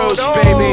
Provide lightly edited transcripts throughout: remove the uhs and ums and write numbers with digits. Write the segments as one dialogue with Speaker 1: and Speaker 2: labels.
Speaker 1: Crossroads, baby.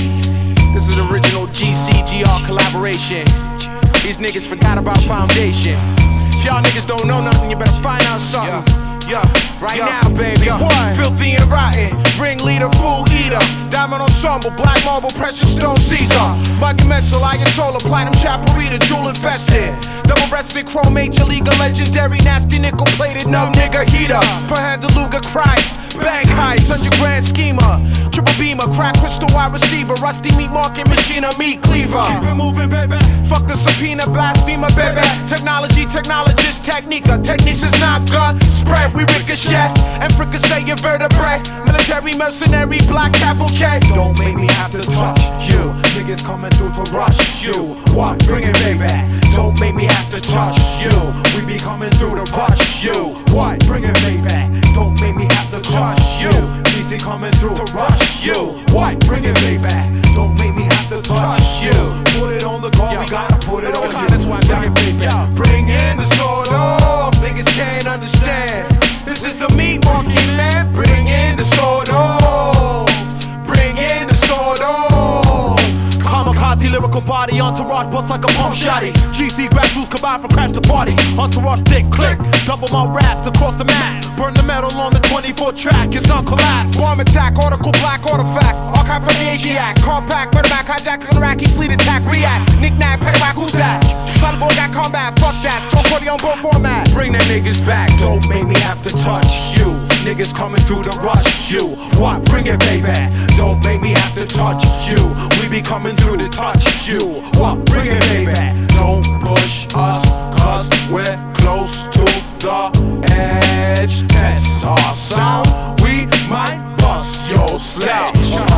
Speaker 1: This is original GCGR collaboration. These niggas forgot about foundation. If y'all niggas don't know nothing, you better find out something. Right now, baby. Filthy and rotten, ringleader, fool eater, diamond ensemble, black marble, precious stone, Caesar, monumental, Ayatollah, platinum chaparita, jewel infested, double-breasted, chrome major, league, legendary, nasty nickel plated, no nigga heater, per hand Luga Christ, bank heist, 100 grand schemer, triple beamer, crack crystal wide receiver, rusty meat market machine, a meat cleaver. Keep it moving, baby. Fuck the subpoena, blasphemer, baby. Technology, technologist, technica, techniques is not gun spread. We ricochet and fricassee your vertebrae. Military, mercenary, black cavalcade. Don't make me have to touch you. Niggas coming through to rush you. What? Bring it, baby. Don't make me have to touch you. We be coming through to rush you. What? Bring it, baby. Don't make me have to touch you. Easy coming through to rush you. What? Bring it, baby. Don't make me have to touch you. Put it on the car, we gotta put it on you. That's why I bring it, baby. Bring in the sword off. Niggas can't understand. This is the meat market, man. Bring in the sword off. Bring in the sword off.
Speaker 2: Kamikaze lyrical body, entourage bust like a pump shotty. GC grassroots combine for crash the party. Entourage thick click, double my raps across the map. Burn the metal on the 24 track, it's on collapse.
Speaker 1: Bomb attack, article black artifact. Archive from the Asiac, compact, murder back, hijack, Iraqi fleet attack, react. Knick-knack, petaback, who's that? Solid boy got combat, fuck that. Strong 40 on board format. Bring the niggas back, don't make me have to touch you. Niggas coming through to rush you. What? Bring it, baby. Don't make me have to touch you. We be coming through to touch you. What? Bring it, baby. Don't push us, cause we're close to the edge. Test our sound, we might bust your sledge.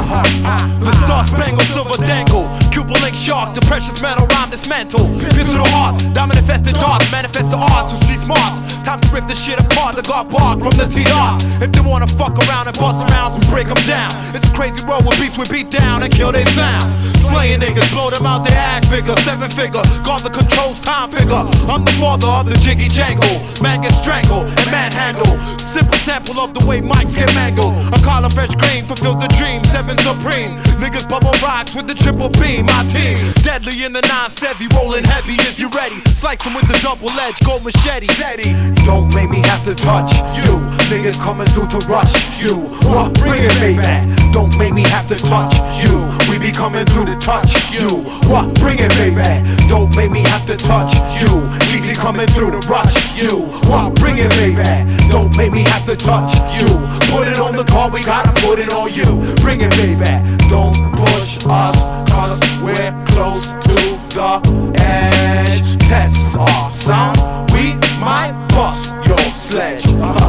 Speaker 2: The star spangled silver dangle, Cuban link shark, the precious metal rhyme dismantle. Pierce to the heart, diamond infested darts, manifest the arts of street smarts. Time to rip this shit apart, the guard bark from the TR. If they wanna fuck around and bust rounds, we break them down. It's a crazy world where beats we beat down and kill their sound. Slaying niggas, blow them out their act figure, 7-figure, guard the controls, time figure. I'm the father of the jiggy jangle, man gets strangled and manhandle. Simple sample of the way mics get mangled. A collar fresh green fulfilled the dream, 7 supreme. Niggas bubble rocks with the triple beam, my team. Deadly in the 9-7, rolling heavy, is you ready? Slice them with the double edge, gold machete. Steady.
Speaker 1: Don't make me have to touch you. Niggas coming through to rush you. What? Bring it, baby. Don't make me have to touch you. We be coming through to touch you. What? Bring it, baby. Don't make me have to touch you. Easy coming through to rush you. What? Bring it, baby. Don't make me have to touch you. Put it on the car, we gotta put it on you. Bring it, baby. Don't push us, cause we're close to the edge. Test our sound, we might bust your sledge.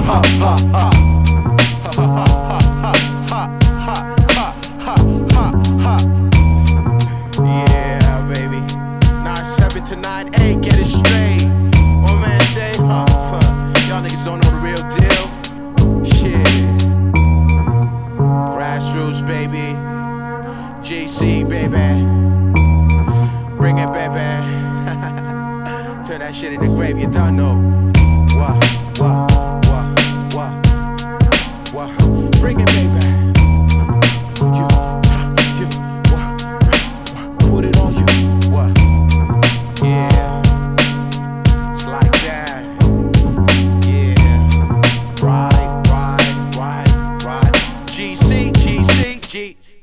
Speaker 1: Yeah, baby. 9-7 to 9-8, get it straight. What man say? Y'all niggas don't know the real deal. Shit. Grassroots, baby. GC, baby. Bring it, baby. Turn that shit in the grave, you done know. What? Bring it, baby. Put it on you. What? Yeah. It's like that. Yeah. Right. GC.